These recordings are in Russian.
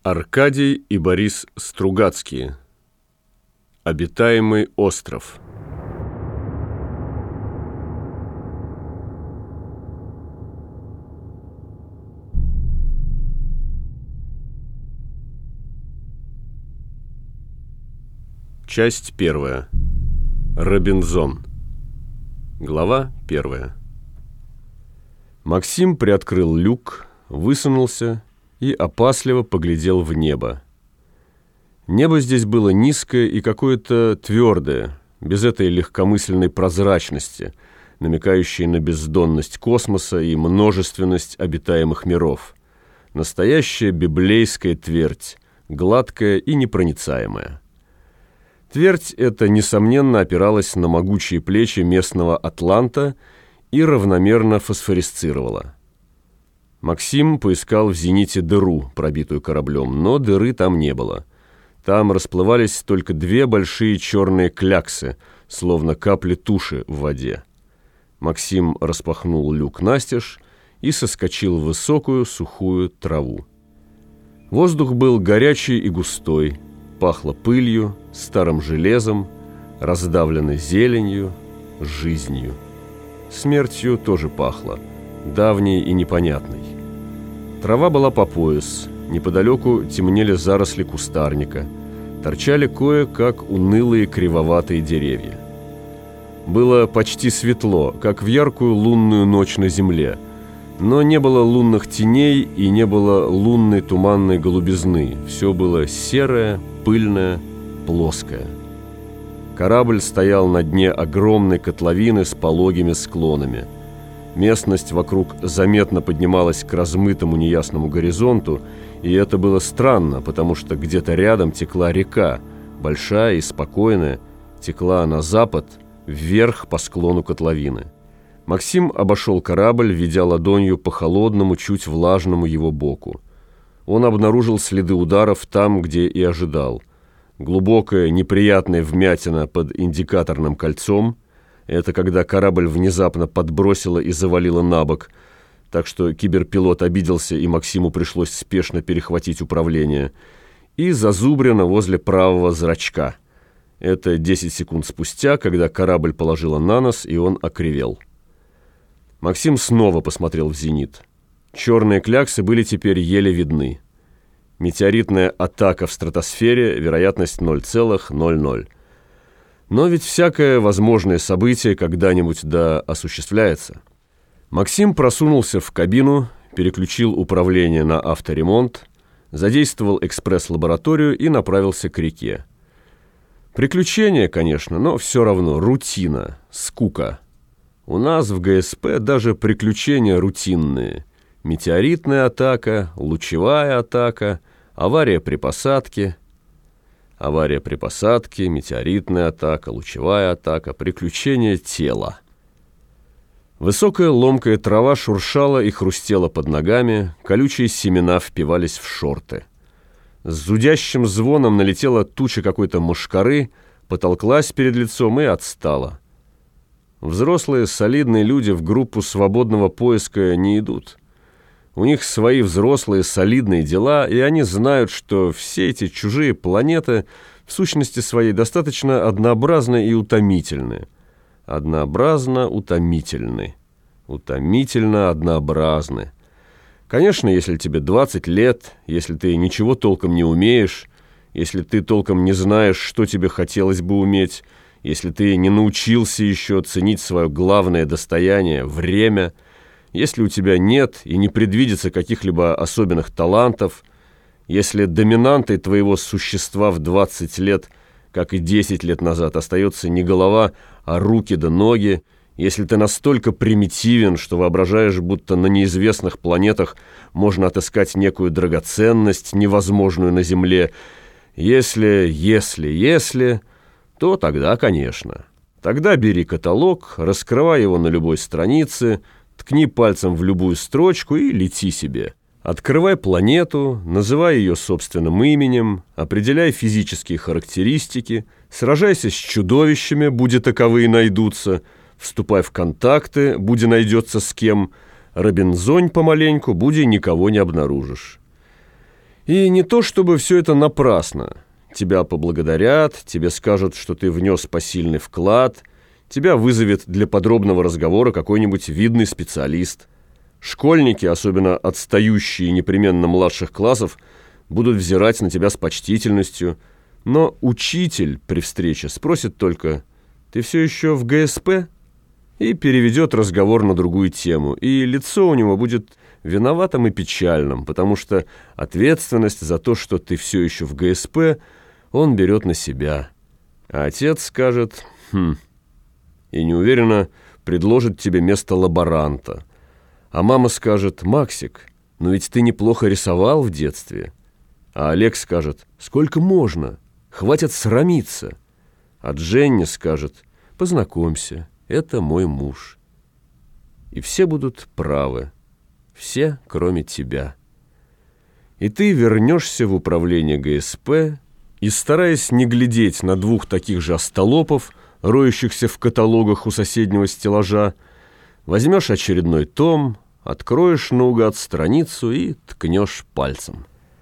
Аркадий и Борис Стругацкие. Обитаемый остров. Часть первая. Робинзон. Глава первая. Максим приоткрыл люк, высунулся и опасливо поглядел в небо. Небо здесь было низкое и какое-то твердое, без этой легкомысленной прозрачности, намекающей на бездонность космоса и множественность обитаемых миров. Настоящая библейская твердь, гладкая и непроницаемая. Твердь эта, несомненно, опиралась на могучие плечи местного атланта и равномерно фосфорисцировала. Максим поискал в зените дыру, пробитую кораблем, но дыры там не было. Там расплывались только две большие черные кляксы, словно капли туши в воде. Максим распахнул люк настежь и соскочил в высокую сухую траву. Воздух был горячий и густой, пахло пылью, старым железом, раздавленной зеленью, жизнью. Смертью тоже пахло, давней и непонятной. Трава была по пояс, неподалеку темнели заросли кустарника, торчали кое-как унылые кривоватые деревья. Было почти светло, как в яркую лунную ночь на земле, но не было лунных теней и не было лунной туманной голубизны. Все было серое, пыльное, плоское. Корабль стоял на дне огромной котловины с пологими склонами. Местность вокруг заметно поднималась к размытому неясному горизонту, и это было странно, потому что где-то рядом текла река, большая и спокойная, текла на запад, вверх по склону котловины. Максим обошел корабль, ведя ладонью по холодному, чуть влажному его боку. Он обнаружил следы ударов там, где и ожидал. Глубокая, неприятная вмятина под индикаторным кольцом. Это когда корабль внезапно подбросило и завалило на бок, так что киберпилот обиделся, и Максиму пришлось спешно перехватить управление. И зазубрено возле правого зрачка. Это 10 секунд спустя, когда корабль положило на нос, и он окривел. Максим снова посмотрел в зенит. Черные кляксы были теперь еле видны. Метеоритная атака в стратосфере, вероятность 0,00. Но ведь всякое возможное событие когда-нибудь да осуществляется. Максим просунулся в кабину, переключил управление на авторемонт, задействовал экспресс-лабораторию и направился к реке. Приключения, конечно, но все равно рутина, скука. У нас в ГСП даже приключения рутинные. Метеоритная атака, лучевая атака, авария при посадке. Авария при посадке, метеоритная атака, лучевая атака, приключения тела. Высокая ломкая трава шуршала и хрустела под ногами, колючие семена впивались в шорты. С зудящим звоном налетела туча какой-то мошкары, потолклась перед лицом и отстала. Взрослые солидные люди в группу свободного поиска не идут. У них свои взрослые солидные дела, и они знают, что все эти чужие планеты в сущности своей достаточно однообразны и утомительны. Однообразно утомительны. Утомительно однообразны. Конечно, если тебе 20 лет, если ты ничего толком не умеешь, если ты толком не знаешь, что тебе хотелось бы уметь, если ты не научился еще ценить свое главное достояние – время, если у тебя нет и не предвидится каких-либо особенных талантов, если доминантой твоего существа в 20 лет, как и 10 лет назад, остается не голова, а руки да ноги, если ты настолько примитивен, что воображаешь, будто на неизвестных планетах можно отыскать некую драгоценность, невозможную на Земле, если, то тогда, конечно. Тогда бери каталог, раскрывай его на любой странице, ткни пальцем в любую строчку и лети себе. Открывай планету, называй ее собственным именем, определяй физические характеристики, сражайся с чудовищами, будь таковые найдутся, вступай в контакты, будь найдется с кем, робинзонь помаленьку, будь никого не обнаружишь. И не то чтобы все это напрасно. Тебя поблагодарят, тебе скажут, что ты внес посильный вклад, тебя вызовет для подробного разговора какой-нибудь видный специалист. Школьники, особенно отстающие непременно младших классов, будут взирать на тебя с почтительностью. Но учитель при встрече спросит только: «Ты все еще в ГСП?» и переведет разговор на другую тему, и лицо у него будет виноватым и печальным, потому что ответственность за то, что ты все еще в ГСП, он берет на себя. А отец скажет и неуверенно предложит тебе место лаборанта. А мама скажет: «Максик, но ведь ты неплохо рисовал в детстве». А Олег скажет: «Сколько можно? Хватит срамиться». А Дженни скажет: «Познакомься, это мой муж». И все будут правы. Все, кроме тебя. И ты вернешься в управление ГСП и, стараясь не глядеть на двух таких же остолопов, роющихся в каталогах у соседнего стеллажа, возьмешь очередной том, откроешь наугад страницу и ткнешь пальцем.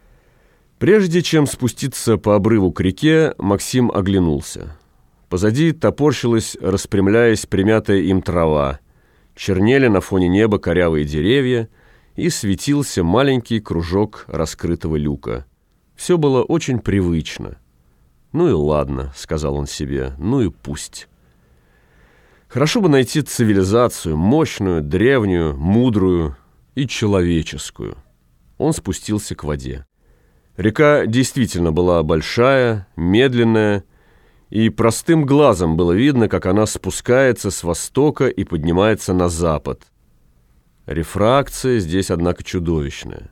Прежде чем спуститься по обрыву к реке, Максим оглянулся. Позади топорщилась, распрямляясь, примятая им трава, чернели на фоне неба корявые деревья, и светился маленький кружок раскрытого люка. Все было очень привычно. «Ну и ладно», — сказал он себе, — «ну и пусть». Хорошо бы найти цивилизацию, мощную, древнюю, мудрую и человеческую. Он спустился к воде. Река действительно была большая, медленная, и простым глазом было видно, как она спускается с востока и поднимается на запад. Рефракция здесь, однако, чудовищная.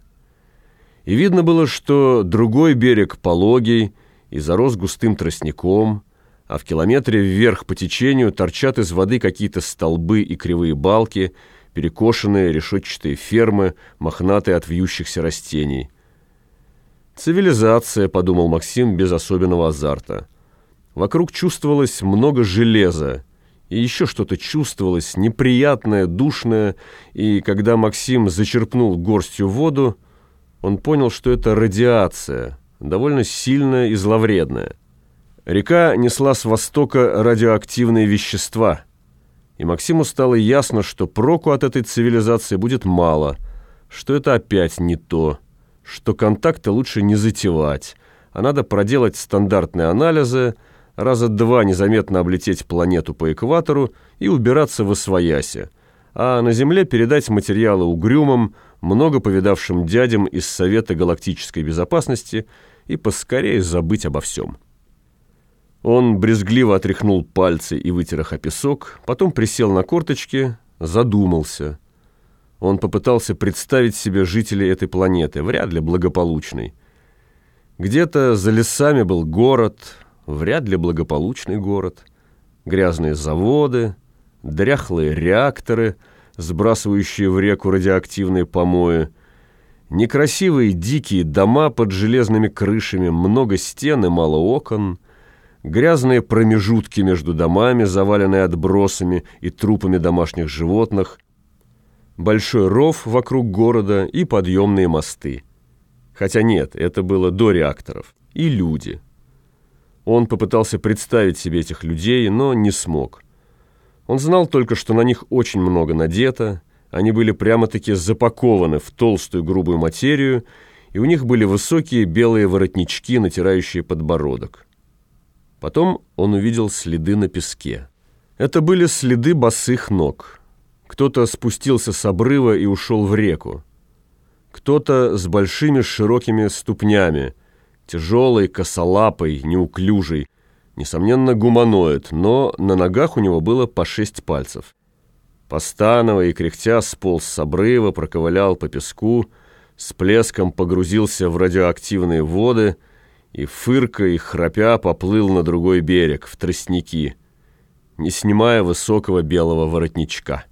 И видно было, что другой берег пологий и зарос густым тростником, а в километре вверх по течению торчат из воды какие-то столбы и кривые балки, перекошенные решетчатые фермы, мохнатые от вьющихся растений. «Цивилизация», — подумал Максим без особенного азарта. Вокруг чувствовалось много железа, и еще что-то чувствовалось неприятное, душное, и когда Максим зачерпнул горстью воду, он понял, что это радиация, довольно сильная и зловредная. Река несла с востока радиоактивные вещества, и Максиму стало ясно, что проку от этой цивилизации будет мало, что это опять не то, что контакты лучше не затевать, а надо проделать стандартные анализы, раза два незаметно облететь планету по экватору и убираться восвояси, а на Земле передать материалы угрюмым, много повидавшим дядям из Совета галактической безопасности и поскорее забыть обо всем. Он брезгливо отряхнул пальцы и вытер их о песок, потом присел на корточки, задумался. Он попытался представить себе жителей этой планеты, вряд ли благополучной. Где-то за лесами был город, вряд ли благополучный город, грязные заводы, дряхлые реакторы, сбрасывающие в реку радиоактивные помои, некрасивые дикие дома под железными крышами, много стен и мало окон, грязные промежутки между домами, заваленные отбросами и трупами домашних животных, большой ров вокруг города и подъемные мосты. Хотя нет, это было до реакторов. И люди. Он попытался представить себе этих людей, но не смог. Он знал только, что на них очень много надето, они были прямо-таки запакованы в толстую грубую материю, и у них были высокие белые воротнички, натирающие подбородок. Потом он увидел следы на песке. Это были следы босых ног. Кто-то спустился с обрыва и ушел в реку. Кто-то с большими широкими ступнями, тяжелый, косолапый, неуклюжий, несомненно, гуманоид, но на ногах у него было по 6 пальцев. Постановая и кряхтя сполз с обрыва, проковылял по песку, с плеском погрузился в радиоактивные воды и, фыркая и храпя, поплыл на другой берег, в тростники, не снимая высокого белого воротничка.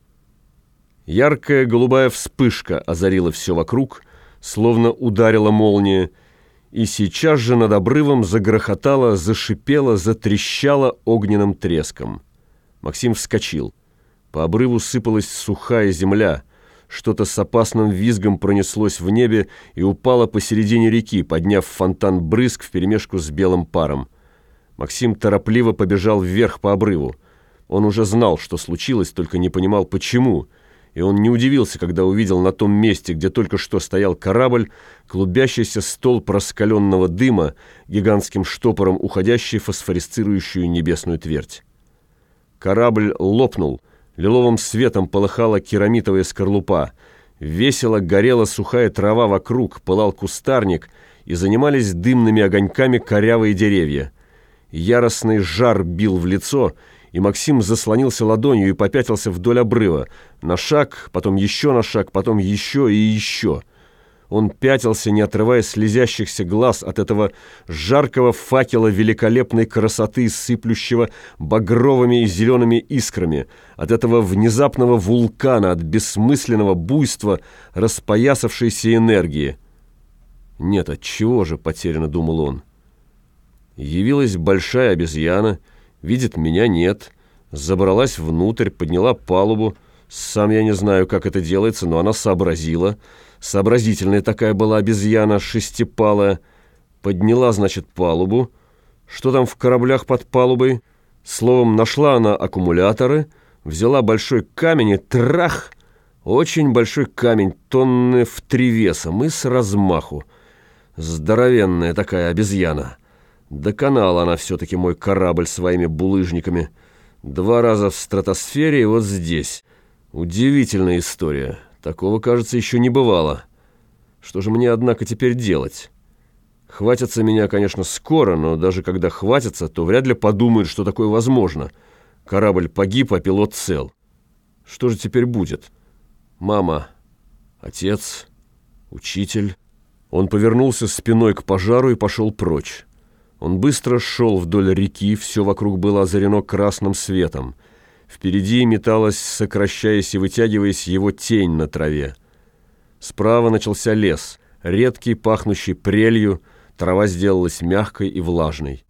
Яркая голубая вспышка озарила все вокруг, словно ударила молния, и сейчас же над обрывом загрохотало, зашипело, затрещало огненным треском. Максим вскочил. По обрыву сыпалась сухая земля. Что-то с опасным визгом пронеслось в небе и упало посередине реки, подняв фонтан брызг вперемешку с белым паром. Максим торопливо побежал вверх по обрыву. Он уже знал, что случилось, только не понимал, почему. И он не удивился, когда увидел на том месте, где только что стоял корабль, клубящийся столб раскаленного дыма, гигантским штопором уходящий в фосфорисцирующую небесную твердь. Корабль лопнул, лиловым светом полыхала керамитовая скорлупа, весело горела сухая трава вокруг, пылал кустарник, и занимались дымными огоньками корявые деревья. Яростный жар бил в лицо, и Максим заслонился ладонью и попятился вдоль обрыва. На шаг, потом еще на шаг, потом еще и еще. Он пятился, не отрывая слезящихся глаз от этого жаркого факела великолепной красоты, сыплющего багровыми и зелеными искрами, от этого внезапного вулкана, от бессмысленного буйства распоясавшейся энергии. «Нет, отчего же?» — потерянно думал он. Явилась большая обезьяна, видит, меня нет, забралась внутрь, подняла палубу. Сам я не знаю, как это делается, но она сообразила. Сообразительная такая была обезьяна, шестипалая. Подняла, значит, палубу. Что там в кораблях под палубой? Словом, нашла она аккумуляторы, взяла большой камень и трах! Очень большой камень, тонны в 3 весом и с размаху. Здоровенная такая обезьяна. Доконала она все-таки мой корабль своими булыжниками. 2 раза в стратосфере и вот здесь. Удивительная история. Такого, кажется, еще не бывало. Что же мне, однако, теперь делать? Хватятся меня, конечно, скоро, но даже когда хватятся, то вряд ли подумают, что такое возможно. Корабль погиб, а пилот цел. Что же теперь будет? Мама, отец, учитель. Он повернулся спиной к пожару и пошел прочь. Он быстро шел вдоль реки, все вокруг было озарено красным светом. Впереди металась, сокращаясь и вытягиваясь, его тень на траве. Справа начался лес, редкий, пахнущий прелью, трава сделалась мягкой и влажной.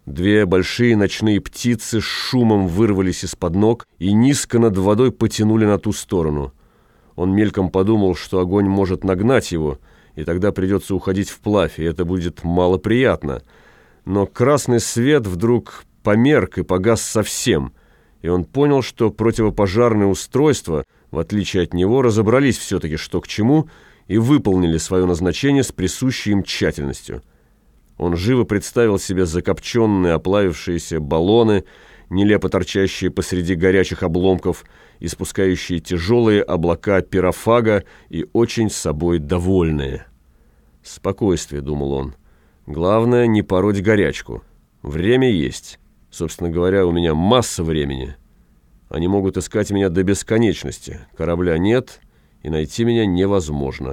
2 большие ночные птицы с шумом вырвались из-под ног и низко над водой потянули на ту сторону. Он мельком подумал, что огонь может нагнать его, и тогда придется уходить вплавь, и это будет малоприятно. Но красный свет вдруг померк и погас совсем, и он понял, что противопожарные устройства, в отличие от него, разобрались все-таки, что к чему, и выполнили свое назначение с присущей им тщательностью. Он живо представил себе закопченные, оплавившиеся баллоны, нелепо торчащие посреди горячих обломков, испускающие тяжелые облака пирофага и очень собой довольные. «Спокойствие», — думал он. «Главное, не пороть горячку. Время есть. Собственно говоря, у меня масса времени. Они могут искать меня до бесконечности. Корабля нет, и найти меня невозможно.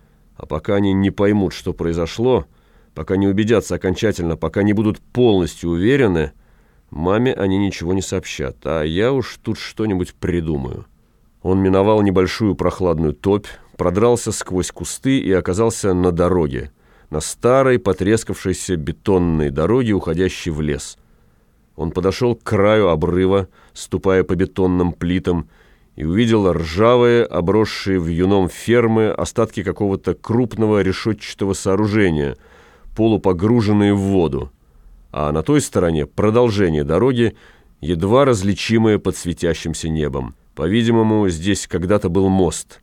А пока они не поймут, что произошло, пока не убедятся окончательно, пока не будут полностью уверены, маме они ничего не сообщат, а я уж тут что-нибудь придумаю». Он миновал небольшую прохладную топь, продрался сквозь кусты и оказался на дороге, на старой потрескавшейся бетонной дороге, уходящей в лес. Он подошел к краю обрыва, ступая по бетонным плитам, и увидел ржавые, обросшие вьюном фермы, остатки какого-то крупного решетчатого сооружения, полупогруженные в воду, а на той стороне продолжение дороги, едва различимое под светящимся небом. По-видимому, здесь когда-то был мост.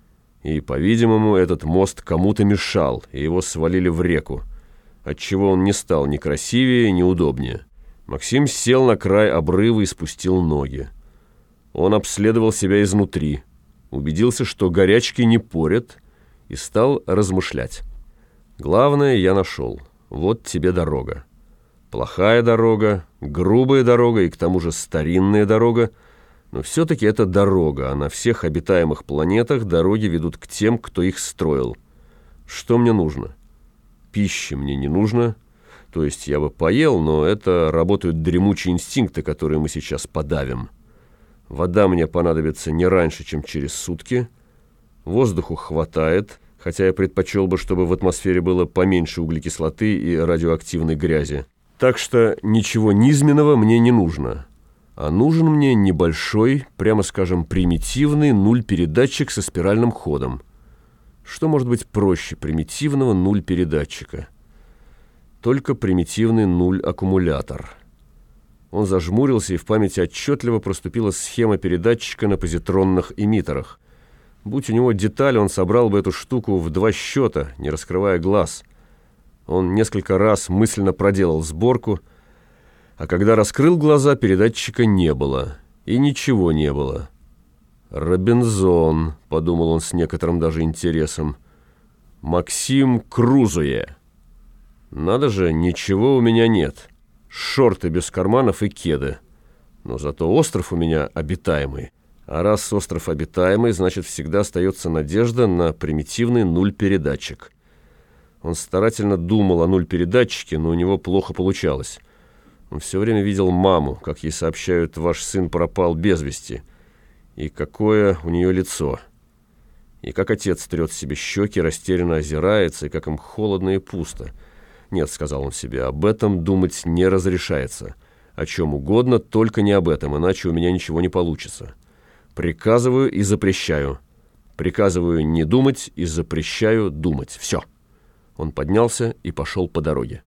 И, по-видимому, этот мост кому-то мешал, и его свалили в реку, отчего он не стал ни красивее, ни удобнее. Максим сел на край обрыва и спустил ноги. Он обследовал себя изнутри, убедился, что горячки не порят, и стал размышлять. «Главное я нашел. Вот тебе дорога. Плохая дорога, грубая дорога и к тому же старинная дорога, но все-таки это дорога, а на всех обитаемых планетах дороги ведут к тем, кто их строил. Что мне нужно? Пищи мне не нужно. То есть я бы поел, но это работают дремучие инстинкты, которые мы сейчас подавим. Вода мне понадобится не раньше, чем через сутки. Воздуху хватает, хотя я предпочел бы, чтобы в атмосфере было поменьше углекислоты и радиоактивной грязи. Так что ничего низменного мне не нужно. А нужен мне небольшой, прямо скажем, примитивный нуль-передатчик со спиральным ходом. Что может быть проще примитивного нуль-передатчика? Только примитивный нуль-аккумулятор. Он зажмурился, и в памяти отчетливо проступила схема передатчика на позитронных эмиттерах. Будь у него деталь, он собрал бы эту штуку в 2 счета, не раскрывая глаз. Он несколько раз мысленно проделал сборку, а когда раскрыл глаза, передатчика не было. И ничего не было. «Робинзон», — подумал он с некоторым даже интересом. «Максим Крузуе». «Надо же, ничего у меня нет. Шорты без карманов и кеды. Но зато остров у меня обитаемый. А раз остров обитаемый, значит, всегда остается надежда на примитивный нуль-передатчик». Он старательно думал о нуль-передатчике, но у него плохо получалось. Он все время видел маму, как ей сообщают: «Ваш сын пропал без вести». И какое у нее лицо. И как отец трет себе щеки, растерянно озирается, и как им холодно и пусто. «Нет», — сказал он себе, — «об этом думать не разрешается. О чем угодно, только не об этом, иначе у меня ничего не получится. Приказываю и запрещаю. Приказываю не думать и запрещаю думать. Все». Он поднялся и пошел по дороге.